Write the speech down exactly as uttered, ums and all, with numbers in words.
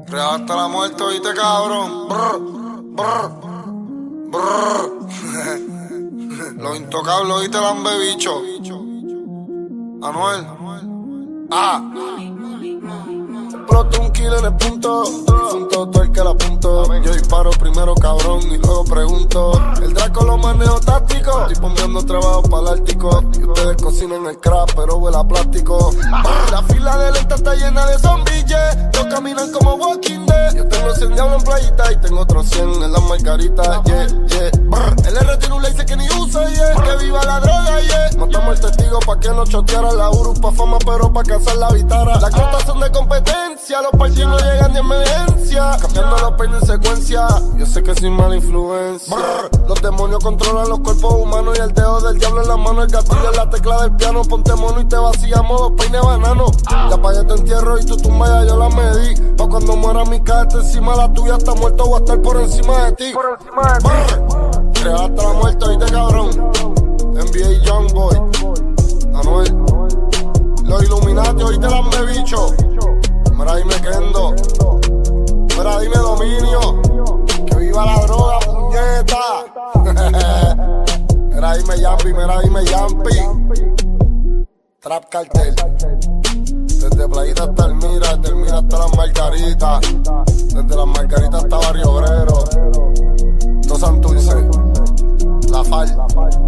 Real hasta la muerte, oíste, cabrón. Brr, brr, brr. Los intocables, oíste, lambebicho. Anuel. Ah. Exploto un kill en el punto, difunto todo el que la apunto. Yo disparo primero, cabrón, y luego pregunto. El Draco lo manejo táctico, estoy pompeando trabajo para el Ártico. Y ustedes cocinan el crap, pero huele a plástico. La fila de lenta está llena de zombies, ellos caminan como Walking Dead. Yo tengo cien diablos en playita y tengo otros cien en las margaritas, yeah, yeah. Brr. El R tiene un laser que ni usa, yeah. Que viva la droga, yeah. Matamos el testigo pa' que no choteara. La Uru pa' fama, pero pa' cazar la vitara. Las cotas son de competencia, los partidos no llegan de emergencia. Cambiando los peines en secuencia, yo sé que soy mala influencia. Brr. Los demonios controlan los cuerpos humanos y el dedo del diablo en la mano, el gatillo en la tecla del piano. Ponte mono y te vacíamos dos peines banano. Ya pagué te entierro y tu tumba ya yo la medí. Pa' cuando muera mi caete encima la tuya, está muerto, voy a estar por encima de ti. Por encima de ti. Real hasta la muerte, oíste, cabrón. N B A Youngboy, Anuel. Los Illuminati, oíste, lambebicho. Mira, dime Kendo. Mira, dime Dominio. Que viva la droga, puñeta. Mira, dime Yampi, mira, dime Yampi. Trap Cartel. Desde Playita hasta Elmira, desde Elmira hasta las Margaritas. Desde las Margaritas hasta Barrio Obrero. Todo Santurce. La Fal.